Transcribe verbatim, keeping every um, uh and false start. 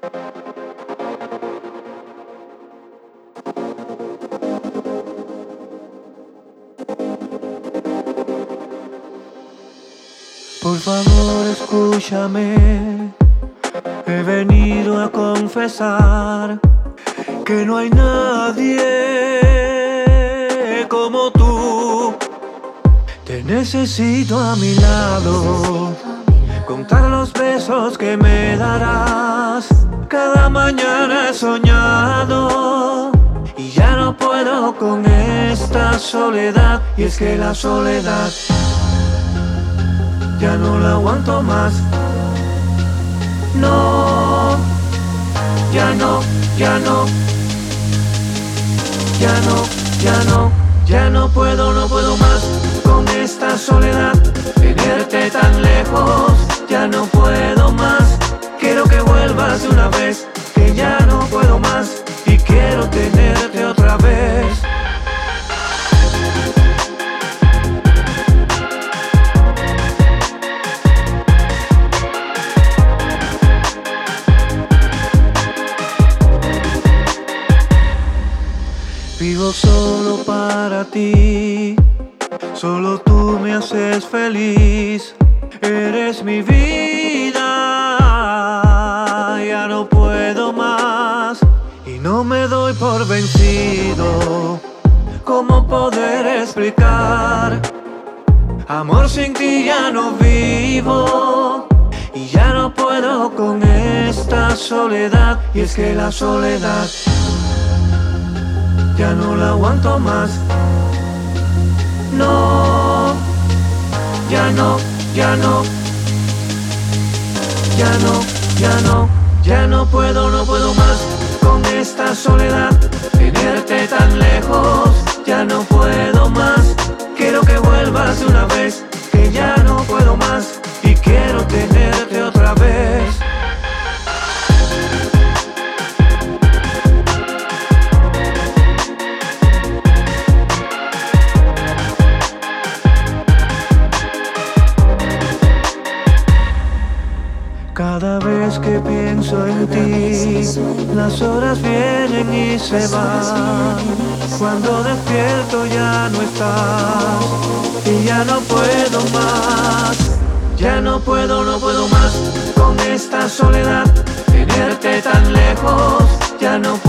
Por favor, escúchame. He venido a confesar que no hay nadie como tú. Te necesito a mi lado, contar los besos que me darás. Cada mañana he soñado y ya no puedo con esta soledad. Y es que la soledad ya no la aguanto más. No, ya no, ya no, ya no, ya no, ya no puedo, no puedo más con esta soledad. Tenerte tan lejos, ya no puedo más. Quiero que vuelvas de una vez, que ya no puedo más y quiero tenerte otra vez. Vivo solo para ti, solo tú me haces feliz. Eres mi vida, ya no puedo más y no me doy por vencido. ¿Cómo poder explicar? Amor, sin ti ya no vivo y ya no puedo con esta soledad. Y es que la soledad ya no la aguanto más. No, ya no, ya no, ya no, ya no, ya no puedo, no puedo más con esta soledad. Tenerte tan lejos, ya no puedo más. Quiero que vuelvas de una vez, que ya no puedo más y quiero tenerte otra vez. Cada vez que pienso en ti, las horas vienen y se van. Cuando despierto ya no estás y ya no puedo más. Ya no puedo, no puedo más con esta soledad. Tenerte tan lejos, ya no